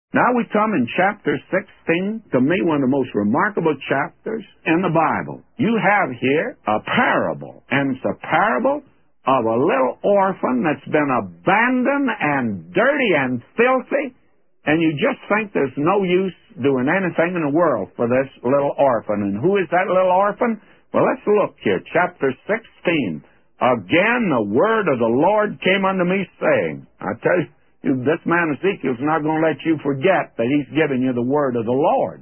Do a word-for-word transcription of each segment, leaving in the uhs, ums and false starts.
Now we come in chapter sixteen, to me one of the most remarkable chapters in the Bible. You have here a parable, and it's a parable of a little orphan that's been abandoned and dirty and filthy, and you just think there's no use doing anything in the world for this little orphan. And who is that little orphan? Well, let's look here. Chapter sixteen. Again, the word of the Lord came unto me, saying, I tell you, this man Ezekiel's not going to let you forget that he's giving you the word of the Lord.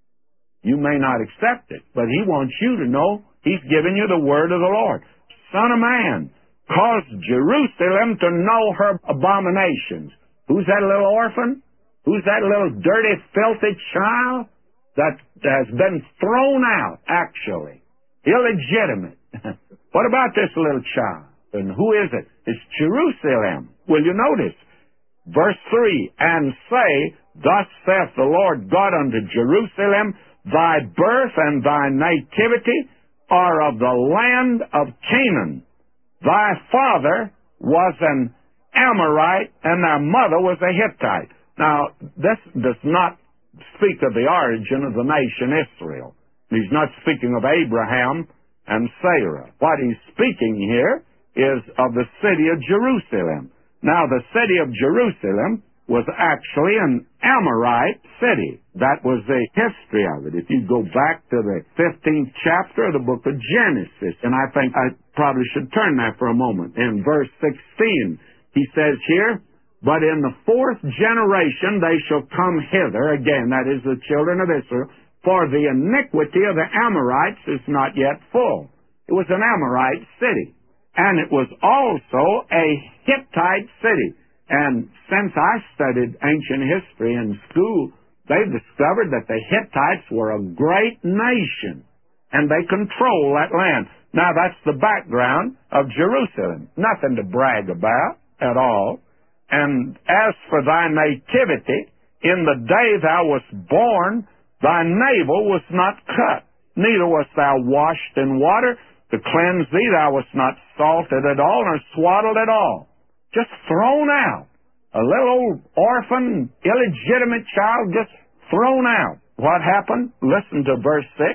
You may not accept it, but he wants you to know he's giving you the word of the Lord. Son of man, cause Jerusalem to know her abominations. Who's that little orphan? Who's that little dirty, filthy child that has been thrown out, actually? Illegitimate. What about this little child? And who is it? It's Jerusalem. Will you notice? Verse three, and say, thus saith the Lord God unto Jerusalem, thy birth and thy nativity are of the land of Canaan. Thy father was an Amorite, and thy mother was a Hittite. Now, this does not speak of the origin of the nation Israel. He's not speaking of Abraham and Sarah. What he's speaking here is of the city of Jerusalem. Now, the city of Jerusalem was actually an Amorite city. That was the history of it. If you go back to the fifteenth chapter of the book of Genesis, and I think I probably should turn there for a moment. In verse sixteen, he says here, but in the fourth generation they shall come hither, again, that is the children of Israel, for the iniquity of the Amorites is not yet full. It was an Amorite city, and it was also a Hittite city. And since I studied ancient history in school, they've discovered that the Hittites were a great nation, and they control that land. Now, that's the background of Jerusalem. Nothing to brag about at all. And as for thy nativity, in the day thou wast born, thy navel was not cut, neither wast thou washed in water to cleanse thee. Thou wast not salted at all, nor swaddled at all. Just thrown out. A little old orphan, illegitimate child just thrown out. What happened? Listen to verse six.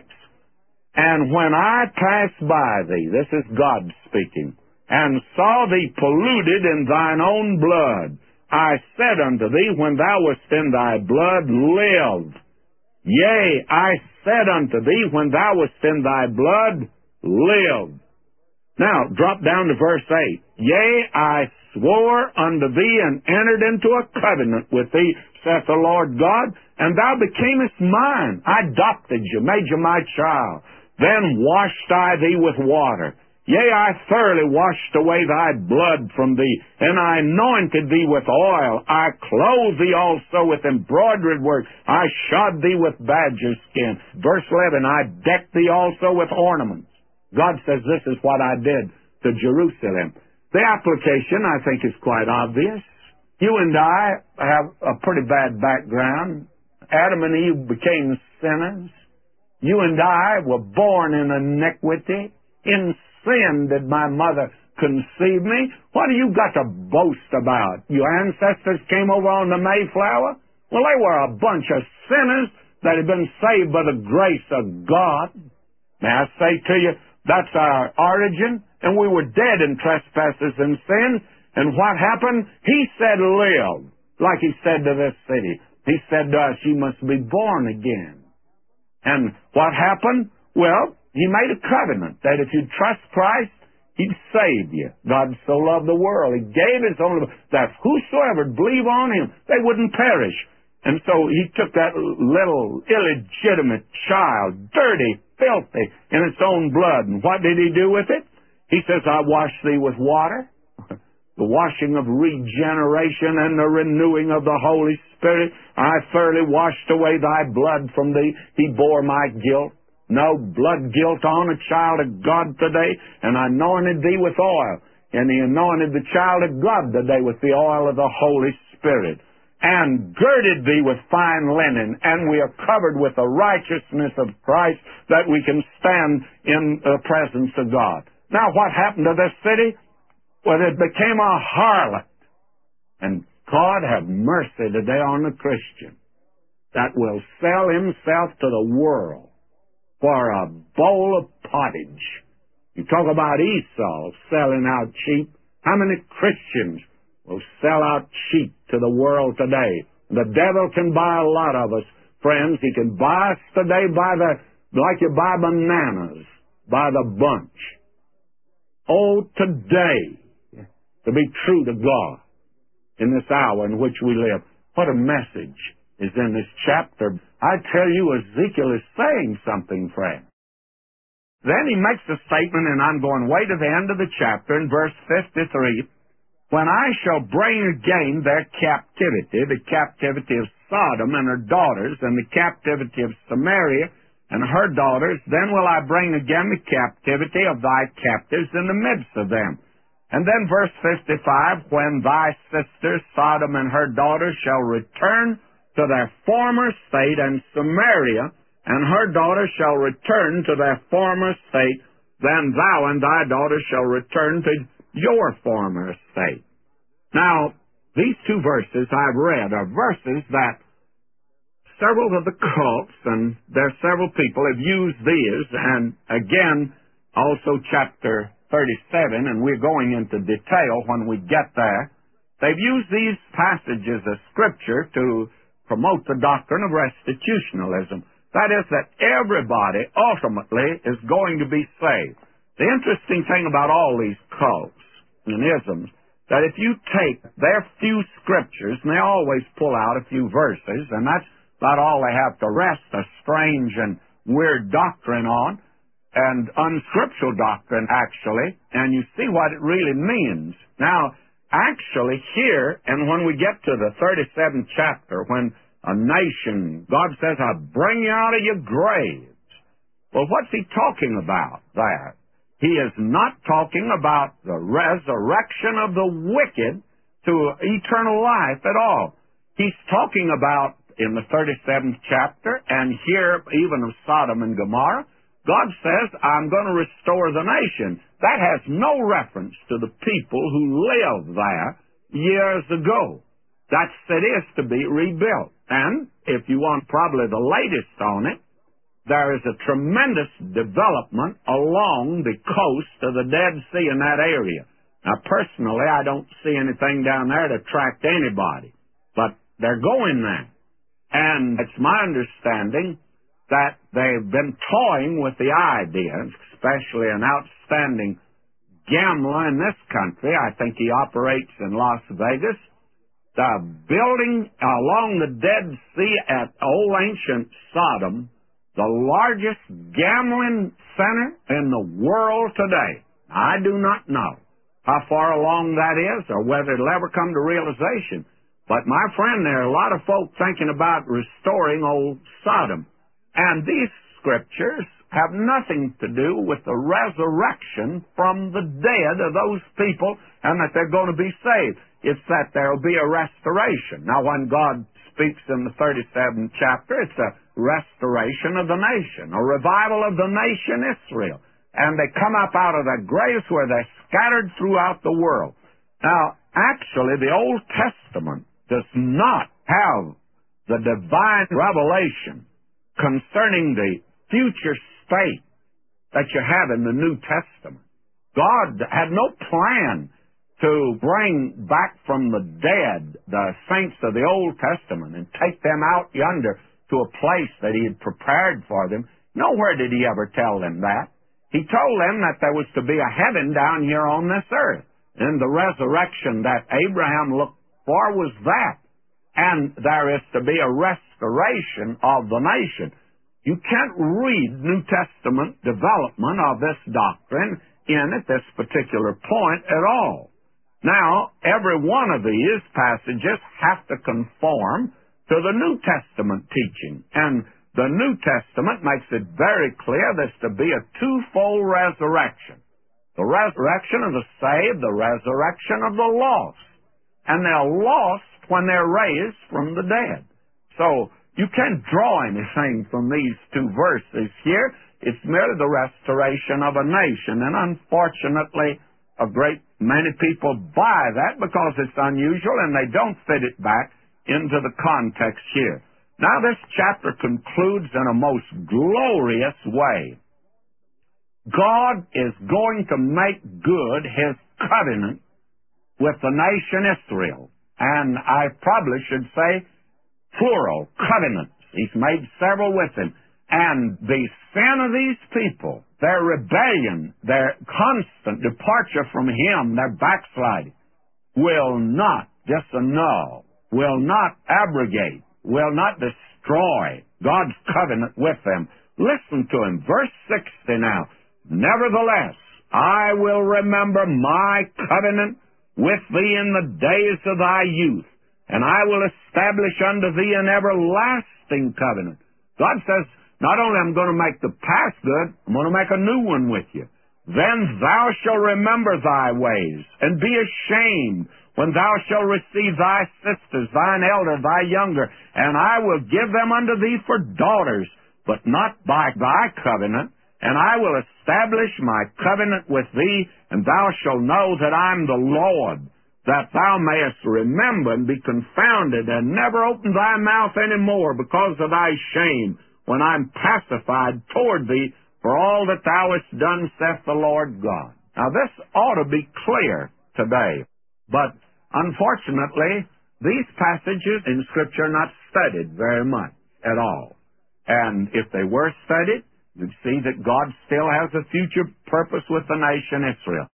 And when I passed by thee, this is God speaking, and saw thee polluted in thine own blood, I said unto thee, when thou wast in thy blood, live. Yea, I said unto thee, when thou wast in thy blood, live. Now, drop down to verse eight. Yea, I swore unto thee and entered into a covenant with thee, saith the Lord God, and thou becamest mine. I adopted you, made you my child. Then washed I thee with water. Yea, I thoroughly washed away thy blood from thee, and I anointed thee with oil. I clothed thee also with embroidered work. I shod thee with badger skin. Verse eleven, I decked thee also with ornaments. God says this is what I did to Jerusalem. The application, I think, is quite obvious. You and I have a pretty bad background. Adam and Eve became sinners. You and I were born in iniquity. In sin did my mother conceive me. What do you got to boast about? Your ancestors came over on the Mayflower? Well, they were a bunch of sinners that had been saved by the grace of God. May I say to you, that's our origin, and we were dead in trespasses and sins. And what happened? He said, live, like he said to this city. He said to us, you must be born again. And what happened? Well, he made a covenant that if you trust Christ, he'd save you. God so loved the world, he gave his only, that whosoever believe on him, they wouldn't perish. And so he took that little illegitimate child, dirty, filthy, in its own blood. And what did he do with it? He says, I wash thee with water, the washing of regeneration and the renewing of the Holy Spirit. I thoroughly washed away thy blood from thee. He bore my guilt. No blood guilt on a child of God today. And I anointed thee with oil. And he anointed the child of God today with the oil of the Holy Spirit. And girded thee with fine linen, and we are covered with the righteousness of Christ, that we can stand in the presence of God. Now, what happened to this city? Well, it became a harlot. And God have mercy today on the Christian that will sell himself to the world for a bowl of pottage. You talk about Esau selling out cheap. How many Christians will sell out cheap to the world today? The devil can buy a lot of us, friends. He can buy us today by the, like you buy bananas, by the bunch. Oh, today, to be true to God in this hour in which we live. What a message is in this chapter. I tell you, Ezekiel is saying something, friend. Then he makes a statement, and I'm going way to the end of the chapter, in verse fifty-three. When I shall bring again their captivity, the captivity of Sodom and her daughters, and the captivity of Samaria and her daughters, then will I bring again the captivity of thy captives in the midst of them. And then verse fifty-five, when thy sister Sodom and her daughters shall return to their former state, and Samaria and her daughters shall return to their former state, then thou and thy daughters shall return to your former state. Now, these two verses I've read are verses that several of the cults, and there are several people, have used these, and again, also chapter thirty-seven, and we're going into detail when we get there. They've used these passages of Scripture to promote the doctrine of restitutionalism. That is, that everybody ultimately is going to be saved. The interesting thing about all these cults and isms, that if you take their few scriptures, and they always pull out a few verses, and that's about all they have to rest a strange and weird doctrine on, and unscriptural doctrine, actually, and you see what it really means. Now, actually, here, and when we get to the thirty-seventh chapter, when a nation, God says, I'll bring you out of your graves. Well, what's he talking about there? He is not talking about the resurrection of the wicked to eternal life at all. He's talking about, in the thirty-seventh chapter, and here even of Sodom and Gomorrah, God says, I'm going to restore the nation. That has no reference to the people who lived there years ago. That's, it is to be rebuilt. And if you want probably the latest on it, there is a tremendous development along the coast of the Dead Sea in that area. Now, personally, I don't see anything down there to attract anybody, but they're going there. And it's my understanding that they've been toying with the idea, especially an outstanding gambler in this country. I think he operates in Las Vegas. The building along the Dead Sea at old ancient Sodom, the largest gambling center in the world today. I do not know how far along that is or whether it'll ever come to realization. But my friend, there are a lot of folk thinking about restoring old Sodom. And these scriptures have nothing to do with the resurrection from the dead of those people and that they're going to be saved. It's that there will be a restoration. Now, when God speaks in the thirty-seventh chapter, it's a restoration of the nation, a revival of the nation Israel. And they come up out of their graves where they're scattered throughout the world. Now, actually, the Old Testament does not have the divine revelation concerning the future state that you have in the New Testament. God had no plan to bring back from the dead the saints of the Old Testament and take them out yonder to a place that he had prepared for them. Nowhere did he ever tell them that. He told them that there was to be a heaven down here on this earth. And the resurrection that Abraham looked for was that. And there is to be a restoration of the nation. You can't read New Testament development of this doctrine in at this particular point at all. Now, every one of these passages have to conform to the New Testament teaching. And the New Testament makes it very clear there's to be a twofold resurrection. The resurrection of the saved, the resurrection of the lost. And they're lost when they're raised from the dead. So, you can't draw anything from these two verses here. It's merely the restoration of a nation. And unfortunately, a great many people buy that because it's unusual and they don't fit it back into the context here. Now this chapter concludes in a most glorious way. God is going to make good His covenant with the nation Israel. And I probably should say plural, covenants. He's made several with Him. And the sin of these people, their rebellion, their constant departure from Him, their backsliding, will not disannul, will not abrogate, will not destroy God's covenant with them. Listen to Him. Verse sixty now. Nevertheless, I will remember my covenant with thee in the days of thy youth, and I will establish unto thee an everlasting covenant. God says, not only am I going to make the past good, I'm going to make a new one with you. Then thou shalt remember thy ways, and be ashamed when thou shalt receive thy sisters, thine elder, thy younger, and I will give them unto thee for daughters, but not by thy covenant. And I will establish my covenant with thee, and thou shalt know that I'm the Lord, that thou mayest remember and be confounded, and never open thy mouth any more because of thy shame, when I'm pacified toward thee for all that thou hast done, saith the Lord God. Now this ought to be clear today, but unfortunately, these passages in Scripture are not studied very much at all. And if they were studied, you'd see that God still has a future purpose with the nation Israel.